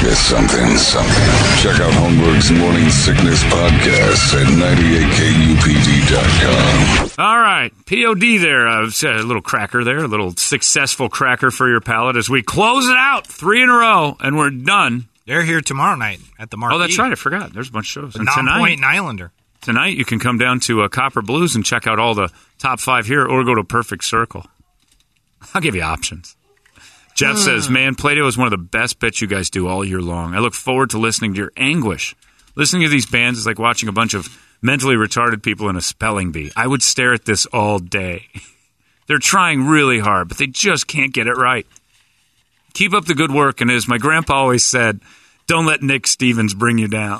Just something. Check out Holmberg's Morning Sickness Podcast at 98kupd.com. All right, POD there. A little cracker there, a little successful cracker for your palate as we close it out 3 in a row, and we're done. They're here tomorrow night at the Marquee. Oh, that's right. I forgot. There's a bunch of shows. And Nonpoint and Islander. Tonight you can come down to Copper Blues and check out all the top 5 here, or go to Perfect Circle. I'll give you options. Jeff says, man, Play-Doh is one of the best bits you guys do all year long. I look forward to listening to your anguish. Listening to these bands is like watching a bunch of mentally retarded people in a spelling bee. I would stare at this all day. They're trying really hard, but they just can't get it right. Keep up the good work, and as my grandpa always said, don't let Nick Stevens bring you down.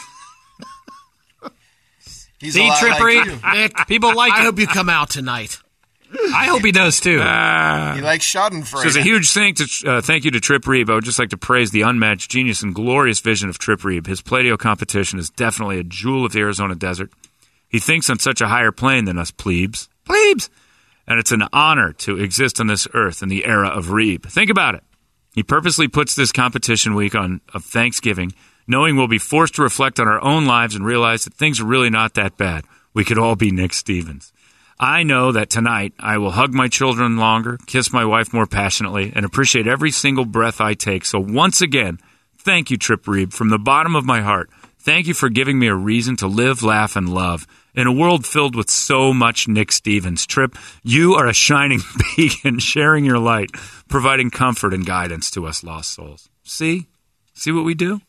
See, Trippery? Nick, people like it. I hope you come out tonight. I hope he does, too. He likes Schadenfreude. So as a huge thank you to Trip Reeb, I would just like to praise the unmatched genius and glorious vision of Trip Reeb. His Play-Doh competition is definitely a jewel of the Arizona desert. He thinks on such a higher plane than us plebes. Plebes! And it's an honor to exist on this earth in the era of Reeb. Think about it. He purposely puts this competition week of Thanksgiving, knowing we'll be forced to reflect on our own lives and realize that things are really not that bad. We could all be Nick Stevens. I know that tonight I will hug my children longer, kiss my wife more passionately, and appreciate every single breath I take. So once again, thank you, Trip Reeb, from the bottom of my heart. Thank you for giving me a reason to live, laugh, and love. In a world filled with so much Nick Stevens, Trip, you are a shining beacon, sharing your light, providing comfort and guidance to us lost souls. See? See what we do?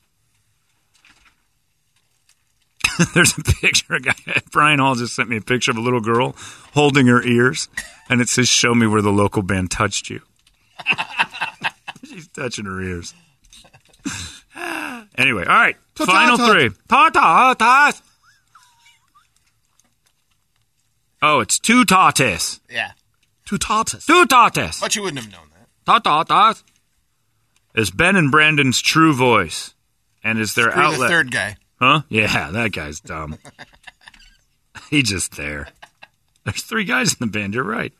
There's a picture. Brian Hall just sent me a picture of a little girl holding her ears, and it says, show me where the local band touched you. She's touching her ears. Anyway, all right. Final 3. Ta-ta-tas. Oh, it's two tatas. Yeah. Two tatas. Two tatas. But you wouldn't have known that. Ta-ta-tas. Is Ben and Brandon's true voice, and is their Screw outlet. the third guy. Huh? Yeah, that guy's dumb. He's just there. There's 3 guys in the band. You're right.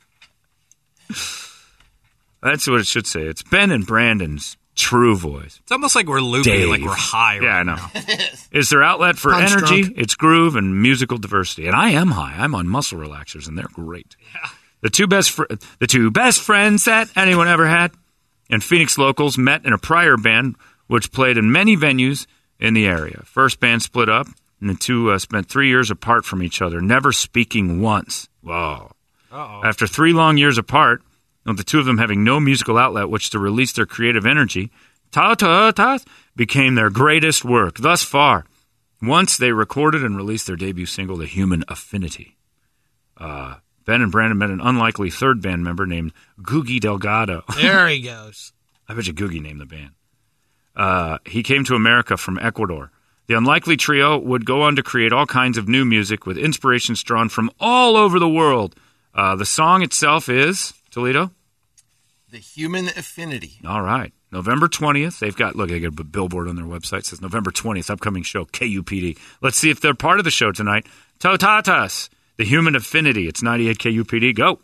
That's what it should say. It's Ben and Brandon's true voice. It's almost like we're loopy, Dave. like we're high. Yeah, right I know. now. Is their outlet for Punch energy, drunk. its groove, and musical diversity. And I am high. I'm on muscle relaxers, and they're great. Yeah. The two best friends that anyone ever had, and Phoenix locals met in a prior band which played in many venues in the area. First band split up, and the two spent 3 years apart from each other, never speaking once. Whoa. Uh-oh. After 3 long years apart, with the two of them having no musical outlet which to release their creative energy, Ta-Ta-Tas became their greatest work thus far. Once they recorded and released their debut single, The Human Affinity. Ben and Brandon met an unlikely third band member named Googie Delgado. There he goes. I bet you Googie named the band. He came to America from Ecuador. The unlikely trio would go on to create all kinds of new music with inspirations drawn from all over the world. The song itself is, Toledo? The Human Affinity. All right. November 20th. They got a billboard on their website. It says November 20th, upcoming show, KUPD. Let's see if they're part of the show tonight. Totatas, The Human Affinity. It's 98 KUPD. Go.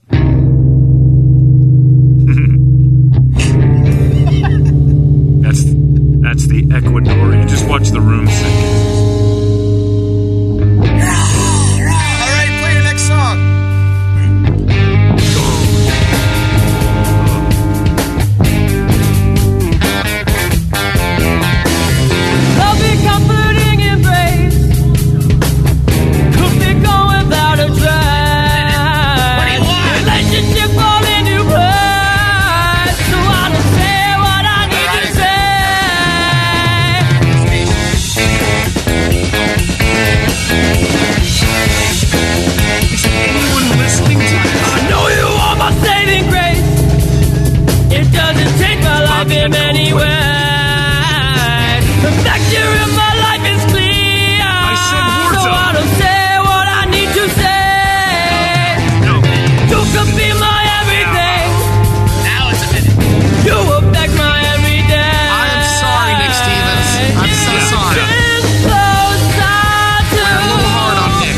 That's the Ecuadorian. Just watch the room sink. All right, play your next song. Loving, comforting embrace could be going without a trace. Relationship fall into place, so I don't say what I need to say. Is anyone listening to this? I know you are my saving grace. It doesn't take my life in any way. The factor in my life is clear. I said words so up. I don't say what I need to say. No. You could be my everything. Now it's a minute. You affect my everyday. I am sorry, Nick Stevens. I'm so sorry. We're a little hard on Nick.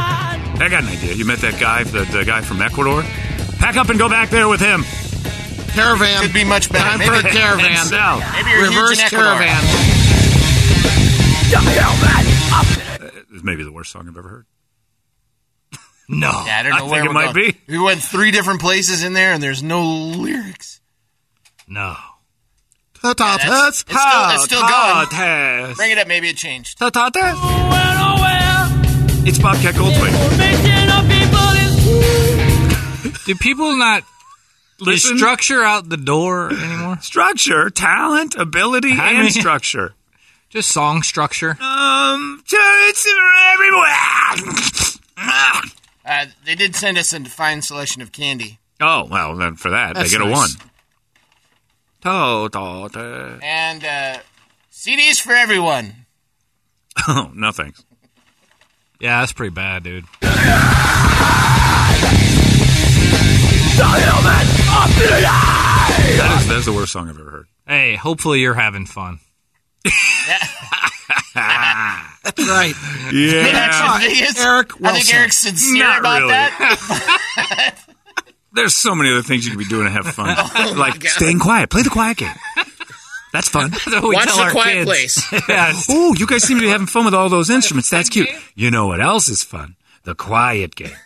Okay. I got an idea. You met that guy, the guy from Ecuador? Pack up and go back there with him. Caravan. Could be much better. Time for a caravan. South. Maybe you're Reverse huge in Ecuador. caravan. It's maybe the worst song I've ever heard. No. Yeah, I don't know I where think it we're might going. be. We went 3 different places in there, and there's no lyrics. No. It's still going. Tess. Bring it up. Maybe it changed. Tess. Well, It's Bobcat Goldthwait. making up people is Do people not Listen. structure out the door anymore? Structure, talent, ability, I and mean- structure. Just song structure. It's everywhere. They did send us a fine selection of candy. Oh, well, then for that, That's they get a nice. 1. And CDs for everyone. Oh, no thanks. Yeah, that's pretty bad, dude. That's the worst song I've ever heard. Hey, hopefully you're having fun. That's right. Yeah. Actually, it's- Eric I think Wilson. Eric's sincere Not about really. that. There's so many other things you could be doing to have fun. Like staying quiet. Play the quiet game. That's fun. That's what we Watch tell The our Quiet kids. Place. Yes. Ooh, you guys seem to be having fun with all those instruments. That's cute. You know what else is fun? The quiet game.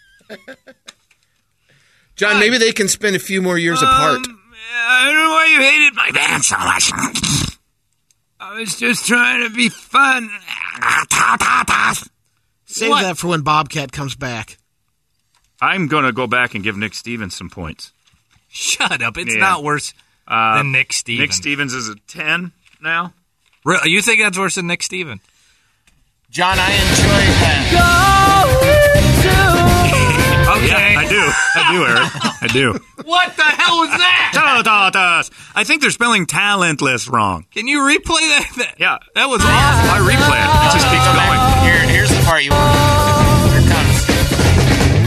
John, maybe they can spend a few more years apart. I don't know why you hated my band so much. I was just trying to be fun. Save What? that for when Bobcat comes back. I'm going to go back and give Nick Stevens some points. Shut up. It's Yeah. not worse than Nick Stevens. Nick Stevens is a 10 now. Really? You think that's worse than Nick Stevens? John, I enjoyed that. Okay. I do, Eric. I do. What the hell was that? I think they're spelling talentless wrong. Can you replay that? Yeah. That was awful. I replay it. It just keeps going. Here's the part you want. Here it comes.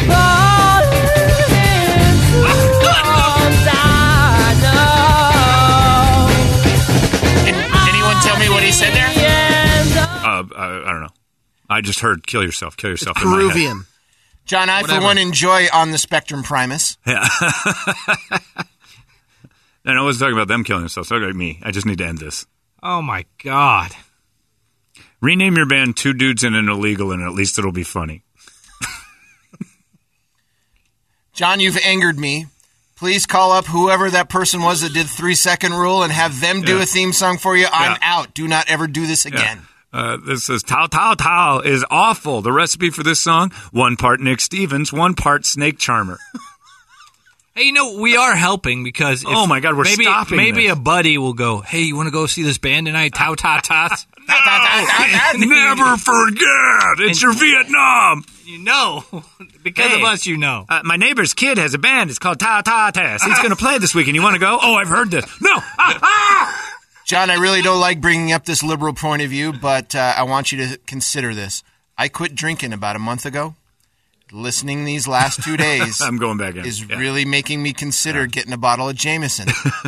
Can anyone tell me what he said there? I don't know. I just heard kill yourself in my head. Peruvian. John, I for one enjoy On the Spectrum Primus. Yeah. And I wasn't talking about them killing themselves. Talking about me. I just need to end this. Oh, my God. Rename your band Two Dudes and an Illegal, and at least it'll be funny. John, you've angered me. Please call up whoever that person was that did 3-second rule and have them do Yeah. a theme song for you. I'm Yeah. out. Do not ever do this again. This says, Tao Tao Tao is awful. The recipe for this song, 1 part Nick Stevens, 1 part Snake Charmer. Hey, you know, we are helping because if Oh, my God, we're maybe, stopping Maybe this. a buddy will go, hey, you want to go see this band tonight? Tao Ta Tas? Never forget. It's your Vietnam. You know. Because Hey. of us, you know. My neighbor's kid has a band. It's called Ta Ta Tas. He's going to play this weekend. You want to go? Oh, I've heard this. No. John, I really don't like bringing up this liberal point of view, but I want you to consider this. I quit drinking about a month ago. Listening these last 2 days I'm going back in. is Yeah. really making me consider getting a bottle of Jameson.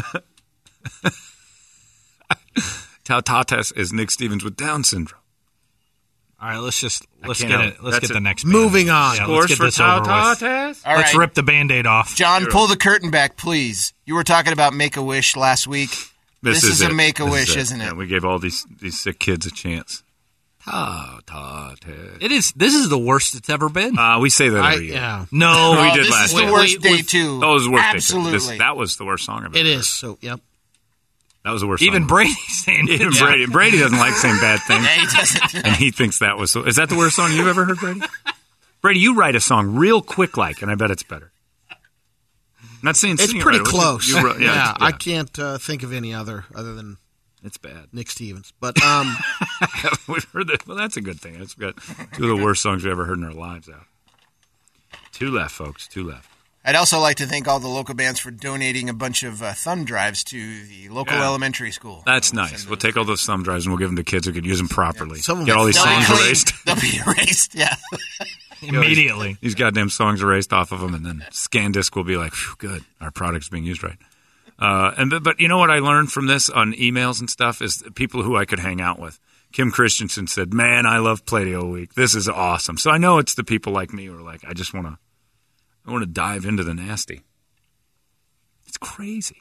Tao Tas is Nick Stevens with Down syndrome. All right, let's can't get help. it. Let's That's get the it. next band. Moving on. Yeah, Scores let's get for this Tao over with. Tas? All Let's right. rip the Band-Aid off. John, pull the curtain back, please. You were talking about Make-A-Wish last week. This is a it. Make-A-Wish, This is isn't it? Yeah, we gave all these sick kids a chance. Tao Tas. It is. This is the worst it's ever been. We say that every year. Yeah, No. we Oh, did this last is the year. worst day, too. That was the worst. Absolutely. That was the worst song I've ever it heard. is. So, yep. That was the worst. Even song. Brady's saying it. Even Brady. Brady doesn't like saying bad things, Yeah, he doesn't. and he thinks that was. Is that the worst song you've ever heard, Brady? Brady, you write a song real quick, and I bet it's better. Not saying It's sing it pretty right. close. You wrote- yeah, it's- I can't think of any other than It's bad. Nick Stevens. But We've heard that. Well, that's a good thing. It's got 2 of the worst songs we ever heard in our lives out. 2 left, folks. 2 left. I'd also like to thank all the local bands for donating a bunch of thumb drives to the local Yeah. elementary school. That's nice. We'll take all those thumb drives and we'll give them to kids who could use them properly. Some of Get them- all these They'll be songs clean. erased. They'll be erased, yeah. Immediately. These goddamn songs erased off of them, and then ScanDisk will be like, "Phew, good, our product's being used right." But you know what I learned from this on emails and stuff is people who I could hang out with. Kim Christensen said, "Man, I love Play-Doh Week. This is awesome." So I know it's the people like me who are like, I want to dive into the nasty. It's crazy.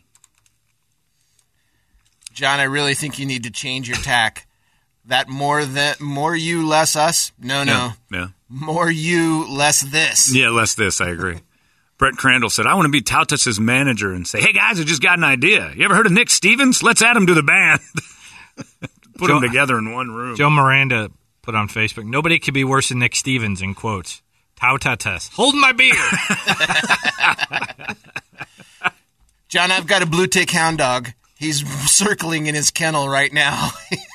John, I really think you need to change your tack. That more you, less us? No. Yeah. More you, less this. Yeah, less this, I agree. Brett Crandall said, I want to be Tautus's manager and say, hey, guys, I just got an idea. You ever heard of Nick Stevens? Let's add him to the band. Put them together in one room. Joe Miranda put on Facebook, nobody could be worse than Nick Stevens, in quotes. Tautus. Hold my beer. John, I've got a blue tick hound dog. He's circling in his kennel right now.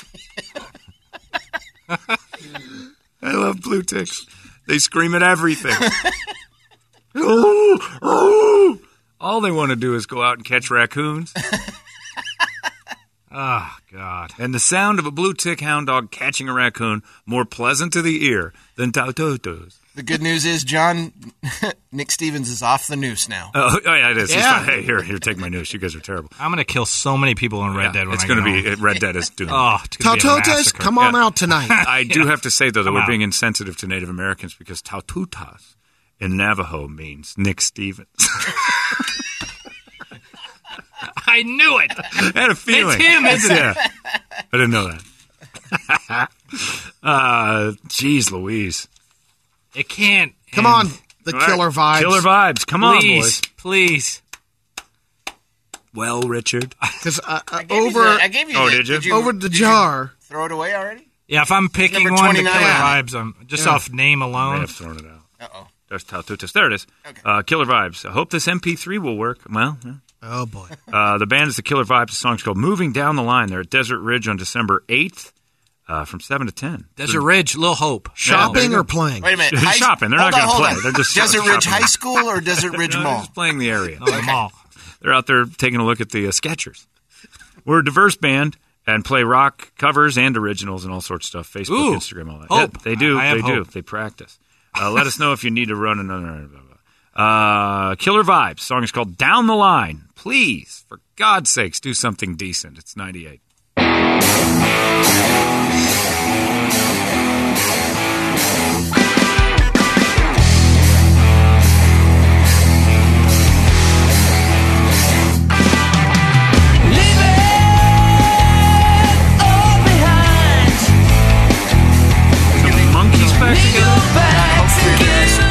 I love blue ticks. They scream at everything. Oh, oh. All they want to do is go out and catch raccoons. Oh, God. And the sound of a blue tick hound dog catching a raccoon more pleasant to the ear than Tautotos. The good news is, John, Nick Stevens is off the noose now. Oh yeah, it is. Yeah. Hey, here, take my noose. You guys are terrible. I'm going to kill so many people in Red Dead when it's I going get to be home. Red Dead is doomed. Oh, it's going to be a Tautotes, massacre. come on out tonight. I do have to say, though, that Come we're out. being insensitive to Native Americans because Taututas in Navajo means Nick Stevens. I knew it. I had a feeling. It's him, isn't it? Yeah. I didn't know that. Jeez Louise. It can't. Come end. on, the killer vibes. Killer vibes. Come on, boys. Please. Well, Richard. Because I gave you Oh, the- did you? over the jar. Throw it away already? Yeah, if I'm picking Number one, the 29. killer Yeah. vibes, I'm just off name I alone. have thrown it out. Uh-oh. There's Taututas. There it is. Okay. Killer Vibes. I hope this MP3 will work. Well, yeah. Oh, boy. The band is the Killer Vibes. The song's called Moving Down the Line. They're at Desert Ridge on December 8th from 7 to 10. Desert Ridge, Little Hope. Shopping or playing? Wait a minute. They're shopping. They're not Hold gonna on, play. hold on. They're just Desert Ridge shopping. High School or Desert Ridge No, they're Mall? just playing the area. No, the mall. They're out there taking a look at the Skechers. We're a diverse band and play rock covers and originals and all sorts of stuff. Facebook, Ooh, Instagram, all that. hope. Yeah, they do. I have They do. hope. They practice. Let us know if you need to run another. Killer Vibes. Song is called Down the Line. Please, for God's sakes, do something decent. It's 98. The monkeys back together.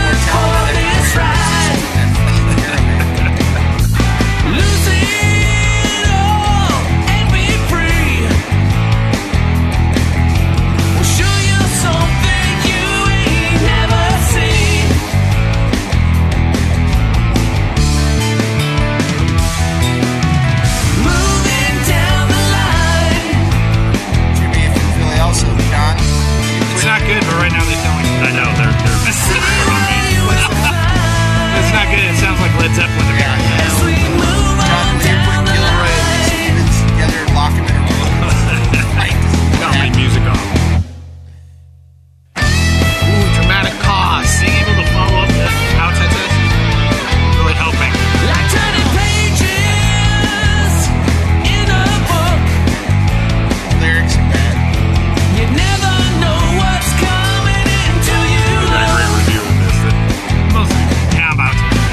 Jimmy, if you feel also, John. It's not good, but right now they sound like I know. They're it's not good. It sounds like Led Zeppelin to me. John, will you put Gilroy and Stevens together and lock them in a room? Right. comedy music off. Ooh, dramatic pause. Being able to follow up the Tautus really helping. Lyrics are bad. I got a great review of this. Yeah, I'm about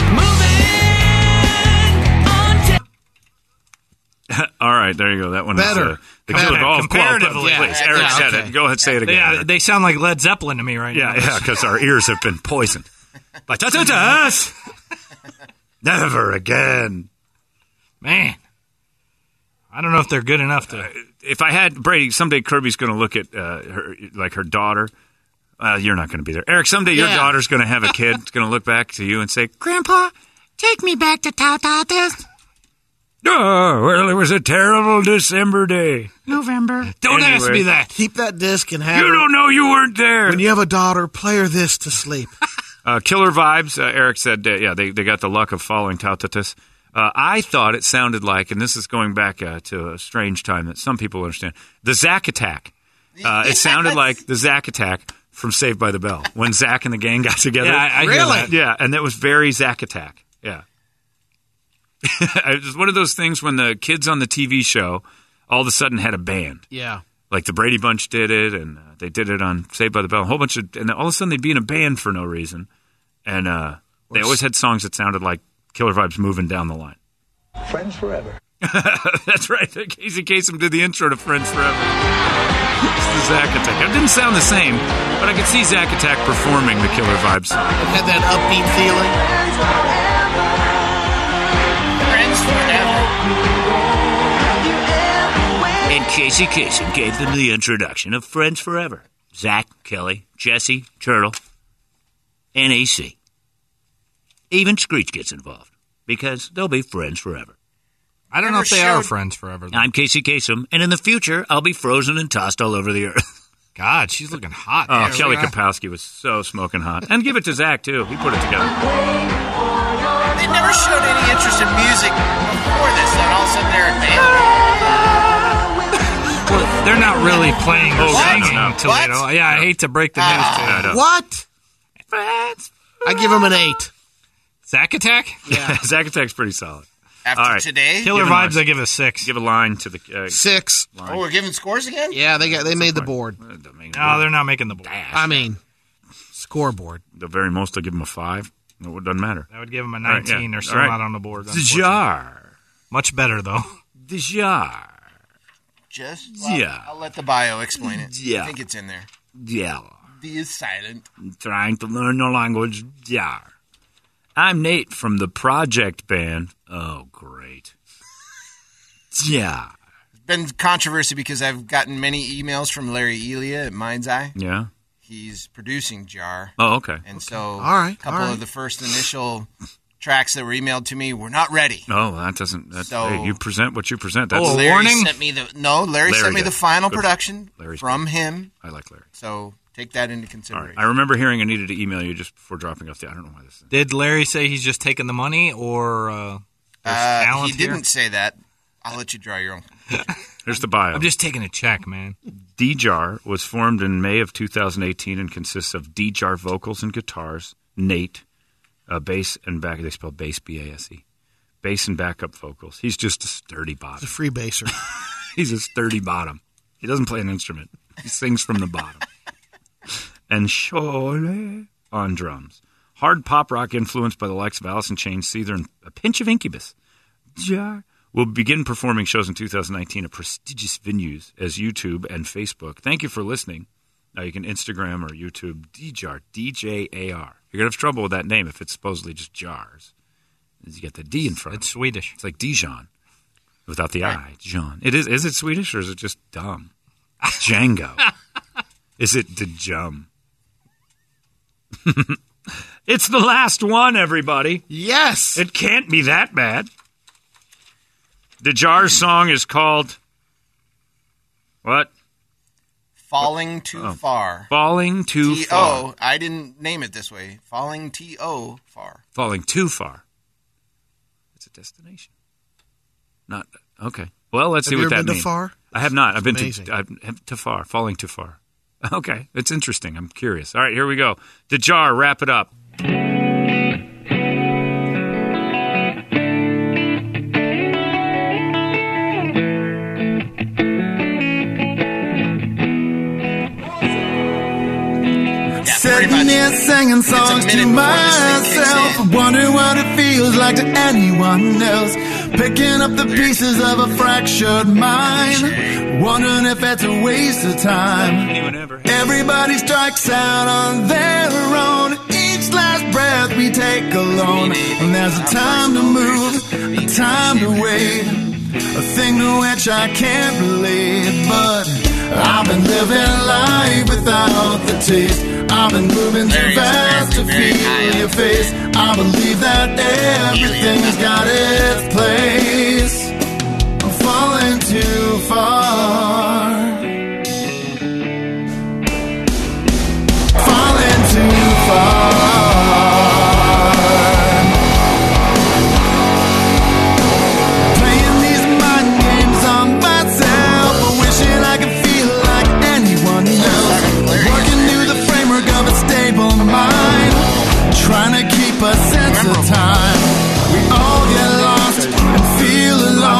to. All right, there you go. That one Better. is the Killer Okay, Vibes. comparatively. Please, Yeah, Eric yeah, said okay. it. Go ahead, say it again. Yeah, Eric. they sound like Led Zeppelin to me right now. Yeah, because our ears have been poisoned by Taututas. Never again. Man. I don't know if they're good enough to. If I had Brady, someday Kirby's going to look at her daughter. You're not going to be there, Eric. Someday your Yeah. daughter's going to have a kid. It's going to look back to you and say, "Grandpa, take me back to Taututas." Oh, well, it was a terrible December day. November. Don't ask Anyway. me that. Keep that disc and have You her- don't know you weren't there. When you have a daughter, play her this to sleep. Killer Vibes, Eric said, they got the luck of following Taututas. I thought it sounded like, and this is going back to a strange time that some people understand, the Zack Attack. It sounded like the Zack Attack from Saved by the Bell when Zack and the gang got together. Yeah, I hear Really? that. Yeah, and that was very Zack Attack. Yeah. It was one of those things when the kids on the TV show all of a sudden had a band. Yeah. Like the Brady Bunch did it, and they did it on Saved by the Bell. A whole bunch of, and all of a sudden they'd be in a band for no reason, and they always had songs that sounded like Killer Vibes moving down the line. Friends forever. That's right. Casey Kasem did the intro to Friends Forever. It's the Zack Attack. It didn't sound the same, but I could see Zack Attack performing the Killer Vibes song. It had that upbeat feeling. Friends forever. And Casey Kasem gave them the introduction of Friends Forever. Zach, Kelly, Jesse, Turtle, and AC. Even Screech gets involved because they'll be friends forever. I don't know if they are friends forever, though. I'm Casey Kasem, and in the future, I'll be frozen and tossed all over the earth. God, she's looking hot. Oh, there. Kelly Kapowski was so smoking hot. And give it to Zach, too. He put it together. They never showed any interest in music before this, then all of a sudden they're in band. Well, they're not really playing or singing no. Toledo. What? Yeah, I hate to break the news to you. What? I give him an 8. Zack Attack? Yeah. Zack Attack's pretty solid. After All right. today? Killer Give him Vibes, a- I give a 6. Give a line to the 6. line. Oh, we're giving scores again? Yeah, they made the board. No, they're not making the board. I mean, scoreboard. The very most, I'll give him a 5. No, it doesn't matter. I would give them a All right, 19. yeah. They're still All right. not on the board. The unfortunately. jar. Much better, though. The jar. I'll let the bio explain it. Yeah. I think it's in there. Yeah. D is silent. Trying to learn the language. Jar. I'm Nate from the Project Band. Oh, great. Yeah. Been controversy because I've gotten many emails from Larry Elia at Mind's Eye. Yeah. He's producing Jar. Oh, okay. And so All right, a couple all right. of the first initial tracks that were emailed to me were not ready. Oh, that doesn't. That's, So- hey, you present what you present. That's Oh, Larry warning? sent me Larry sent me did. the final Good. production Larry's from him. I like Larry. So take that into All right. consideration. I remember hearing I needed to email you just before dropping off the. I don't know why this is. Did Larry say he's just taking the money, or there's talent He here? didn't say that. I'll let you draw your own. Here's the bio. I'm just taking a check, man. D-Jar was formed in May of 2018 and consists of D-Jar vocals and guitars, Nate, bass and back. They spell bass, B-A-S-E. Bass and backup vocals. He's just a sturdy It's a bottom. free baser. He's a sturdy bottom. He doesn't play an instrument. He sings from the bottom. And Shole on drums. Hard pop rock influenced by the likes of Alice in Chains, Seether, and a pinch of Incubus. Jar will begin performing shows in 2019 at prestigious venues as YouTube and Facebook. Thank you for listening. Now you can Instagram or YouTube D-Jar, D-J-A-R. You're going to have trouble with that name if it's supposedly just jars. You get the D in front. It's Swedish. It's like Dijon without the I. John. It is. Is it Swedish or is it just dumb? Django. Is it Djum? It's the last one, everybody. Yes. It can't be that bad. The Jar song is called what? Falling Too Far. Falling Too Far. T-O. I didn't name it this way. Falling T-O far. Falling Too Far. It's a destination. Not okay. Well, let's see Have you what ever that been means. to Far? I have not. I've been Amazing. too far. Falling too far. Okay, it's interesting. I'm curious. All right, here we go. The Jar, wrap it up. Sitting here singing songs to myself, wondering what it feels like to anyone else. Picking up the pieces of a fractured mind, wondering if it's a waste of time. Everybody strikes out on their own. Each last breath we take alone. And there's a time to move, a time to wait, a thing to which I can't relate. But I've been living life without the taste. I've been moving too fast to feel your face. I believe that everything's got its place. I'm falling too far. Falling too far. Playing these mind games on myself, wishing I could feel like anyone else. Working through the framework of a stable mind, trying to keep a sense of time. We all get lost and feel alone.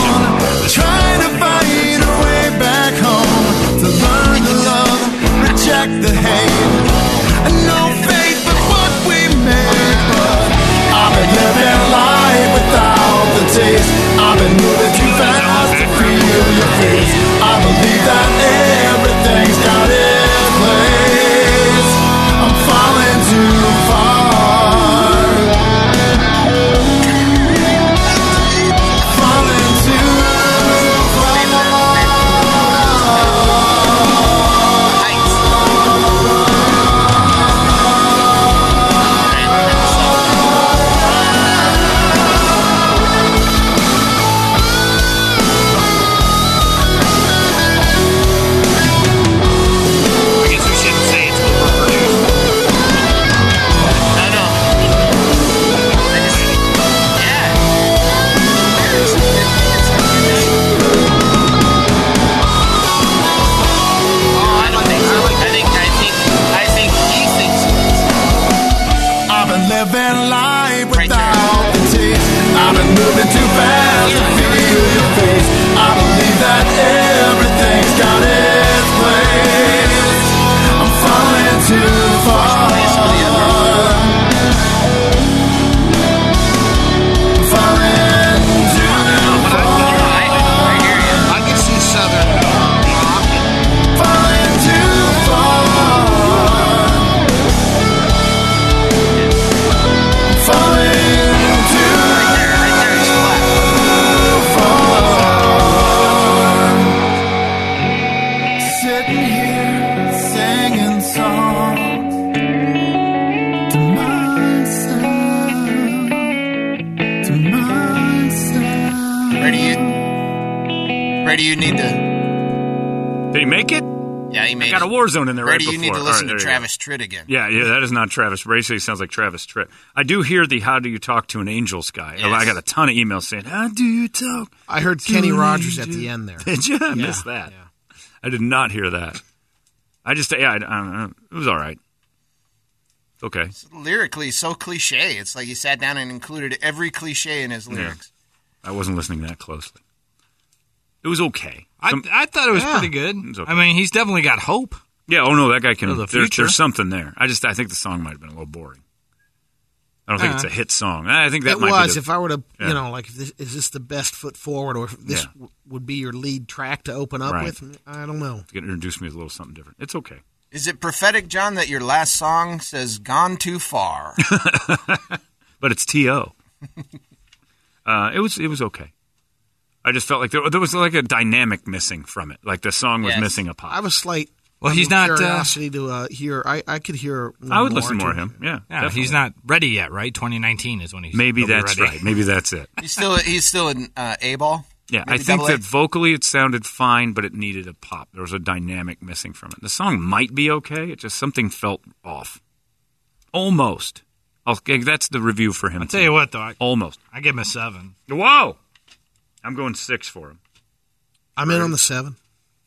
Brady, you need to. Did he make it? Yeah, he made Got it. a war zone in there Brady, right you before. need to listen All right, to there you Travis Tritt again. Yeah, that is not Travis. Brady says he sounds like Travis Tritt. I do hear the "How do you talk to an angels" guy. Yes. I got a ton of emails saying "How do you talk?" I heard Kenny Rogers at the end there. Did you? I missed that. Yeah. I did not hear that. I don't know. It was all right. Okay. It's lyrically so cliche. It's like he sat down and included every cliche in his lyrics. I wasn't listening that closely. It was okay. I thought it was pretty good. was okay. I mean, he's definitely got hope. Yeah. Oh no, that guy can. For the future. There's something there. I think the song might have been a little boring. I don't think it's a hit song. I think that It might was. be. If I were to, Yeah. like, is this the best foot forward, or if this would be your lead track to open up Right. with? I don't know. To introduce me as a little something different. It's okay. Is it prophetic, John, that your last song says "Gone Too Far"? But it's T.O. It was okay. I just felt like there was like a dynamic missing from it. Like the song was Yes. missing a pop. I have a slight. Well, he's not. Curiosity to hear. I could hear. I would listen more to him. Yeah, Yeah, definitely. he's not ready yet, right? 2019 is when he's. Maybe he'll be that's ready. right. Maybe that's it. He's still in A-ball. Yeah, Maybe I think double A? that vocally it sounded fine, but it needed a pop. There was a dynamic missing from it. The song might be okay. It just something felt off. Almost. That's the review for him. I'll tell you what, though. Almost. I give him a 7. Whoa! I'm going 6 for him. I'm in on the 7.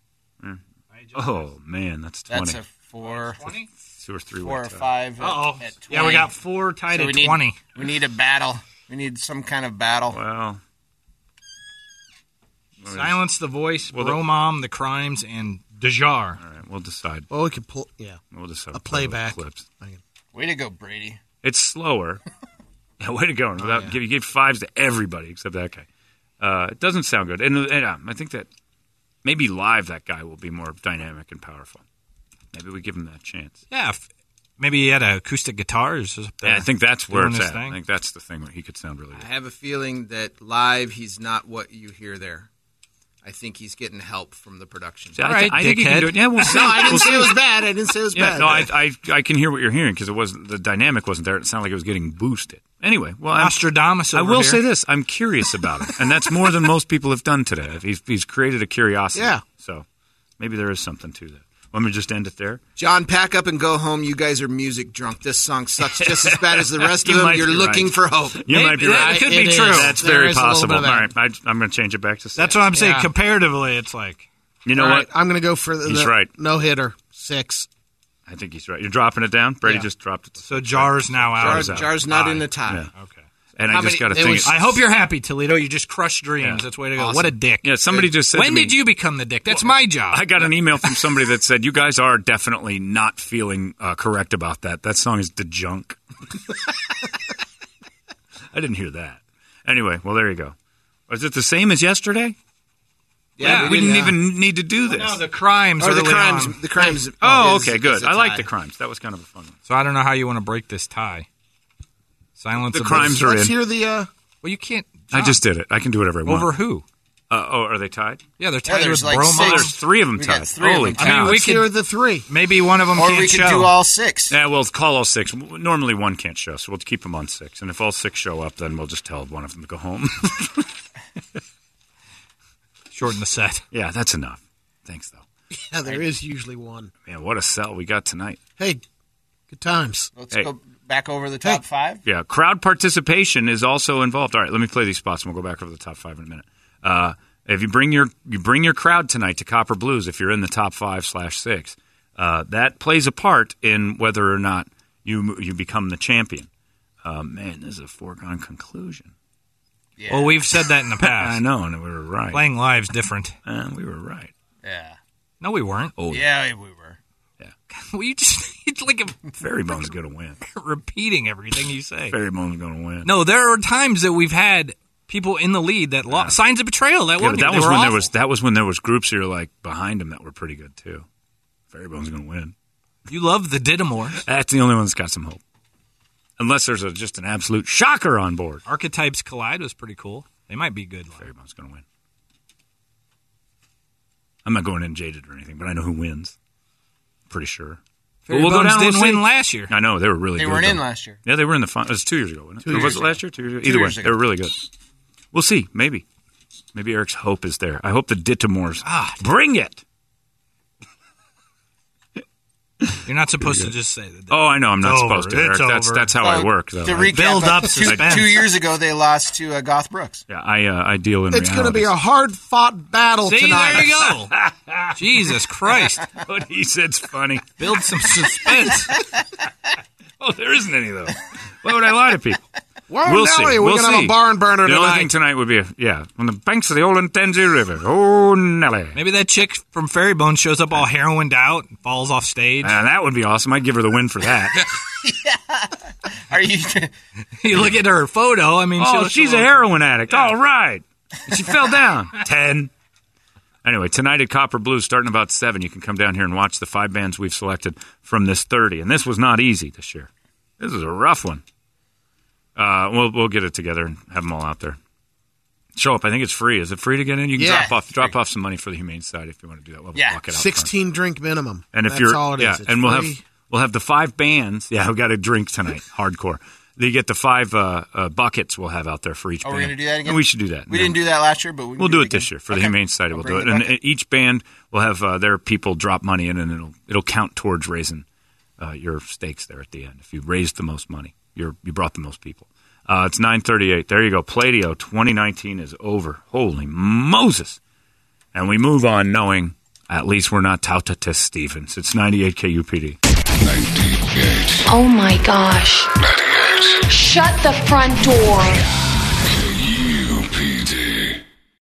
Oh man, that's 20. That's a 4, 2 or 3 4 or way tie. 5 Uh-oh. at 20. Yeah, we got 4 tied So at we 20. We need a battle. We need some kind of battle. Well, Silence the Voice, Well, Bro Mom, The Crimes, and Dejar. all right, we'll decide. Well, we could pull. Yeah, We'll decide. a playback. Clips. Way to go, Brady. It's slower. Yeah, way to go! You gave 5s to everybody except that guy. It doesn't sound good, and I think that maybe live that guy will be more dynamic and powerful. Maybe we give him that chance. Yeah, maybe he had acoustic guitars. Yeah, I think that's where doing it's his at. thing. I think that's the thing where he could sound really I good. have a feeling that live he's not what you hear there. I think he's getting help from the production. See, All right, I think he can dickhead. do it. Yeah, we'll see. No, I didn't We'll say see. it was bad. I didn't say it was Yeah, bad. no, I can hear what you're hearing because it wasn't the dynamic wasn't there. It sounded like it was getting boosted. Anyway, well, Nostradamus I over will here. say this: I'm curious about it, and that's more than most people have done today. He's created a curiosity. Yeah. So maybe there is something to that. Want me to just end it there? John, pack up and go home. You guys are music drunk. This song sucks just as bad as the rest You of them. might You're be looking right. for hope. You might be that right. could be It true. is. That's There very is a little possible. bit All of that. right, I'm going to change it back to 6. That's what I'm saying. Yeah. Comparatively, it's like You know All right, what? I'm going to go for He's right. no hitter 6. I think he's right. You're dropping it down. Brady Yeah. just dropped it. to so. 6. Jar's now out. Jar's not in the Five. tie. Yeah. Okay. And How I just many- got to it think. was- I hope you're happy, Toledo. You just crushed dreams. Yeah. That's way to go. Awesome. What a dick. Yeah, somebody just said When to me, did you become the dick? That's my job. I got an email from somebody that said, you guys are definitely not feeling correct about that. That song is the junk. I didn't hear that. Anyway, well, there you go. Was it the same as yesterday? Yeah, we didn't even need to do this. No, the crimes. Or the early crimes. on. The crimes. Oh, is- okay, good. is a I like tie. the crimes. That was kind of a fun one. So I don't know how you want to break this tie. Silence The of crimes Voice. are Let's in. hear the. Well, you can't. I just did it. I can do whatever I want. Over who? Are they tied? Yeah, they're tied there's with like Broma. six. There's 3 of them We got tied. 3 of Holy them cow. tied. I mean, we Let's could- hear the 3. Maybe one of them Or can't we could show. do all 6. Yeah, we'll call all 6. Normally one can't show, so we'll keep them on 6. And if all 6 show up, then we'll just tell one of them to go home. Shorten the set. Yeah, that's enough. Thanks, though. Yeah, there is usually one. Man, what a sell we got tonight. Hey, good times. Let's Hey. go back over the top 5. Yeah, crowd participation is also involved. All right, let me play these spots, and we'll go back over the top 5 in a minute. If you bring your crowd tonight to Copper Blues, if you're in the top 5/6, that plays a part in whether or not you become the champion. Man, this is a foregone conclusion. Yeah. Well, we've said that in the I past. know, and we were right. Playing live's different. We were right. Yeah. No, we weren't. Oh, Yeah, we were. Well, you just it's like Fairybone's going to win. repeating everything you say. Fairybone's going to win. No, there are times that we've had people in the lead that lost. Signs of Betrayal. That Yeah, one. but that They was were when awful. that was when there was groups here like behind him that were pretty good too. Fairybone's going to win. You love the Didymores. That's the only one that's got some hope. Unless there's just an absolute shocker on board. Archetypes Collide was pretty cool. They might be good. live. Fairybone's going to win. I'm not going in jaded or anything, but I know who wins. Pretty sure. But we'll go Fairybones down and didn't we'll win see. last year. I know they were really They good. weren't in though. last year. Yeah, they were in the final. It was 2 years ago, wasn't it? Or was it last year? 2 years ago. Either way, years they ago. were really good. We'll see. Maybe. Maybe Eric's hope is there. I hope the Dittamores bring it. You're not supposed to just say that. Oh, I know. I'm not supposed to, Eric. It's That's how I work. Though. To recap, build up suspense. 2 years ago, they lost to Goth Brooks. Yeah, I deal in It's going to be a realities. hard-fought battle See, tonight. there you go. Jesus Christ. What he said's funny. Build some suspense. Oh, there isn't any, though. Why would I lie to people? Well, We'll see. Nelly, we're We'll going to have see. a barn burner The only tonight. thing tonight would be, on the banks of the old Tenzi River. Oh, Nelly. Maybe that chick from Fairy Bone shows up all heroined out and falls off stage. That would be awesome. I'd give her the win for that. Are you? You look at her photo. I mean, She's a heroin addict. All right. She fell down. 10. Anyway, tonight at Copper Blue, starting about 7, you can come down here and watch the 5 bands we've selected from this 30. And this was not easy this year. This is a rough one. We'll get it together and have them all out there. Show up. I think it's free. Is it free to get in? You can drop off some money for the Humane Society if you want to do that. We'll have a bucket out front. 16 drink minimum. And if That's all it is. It's and free. we'll have the 5 bands. Yeah, we got a drink tonight. Hardcore. You get the 5 buckets we'll have out there for each band. Are we going to do that again? And we should do that. We didn't do that last year, but we'll do it this year for the Humane Society. We'll do it, and each band will have their people drop money in, and it'll count towards raising your stakes there at the end. If you raised the most money, you brought the most people. It's 9:38. There you go. Play-Doh 2019 is over. Holy Moses! And we move on knowing at least we're not Tautatis Stevens. It's 98 KUPD. 98. Oh my gosh. 98. Shut the front door.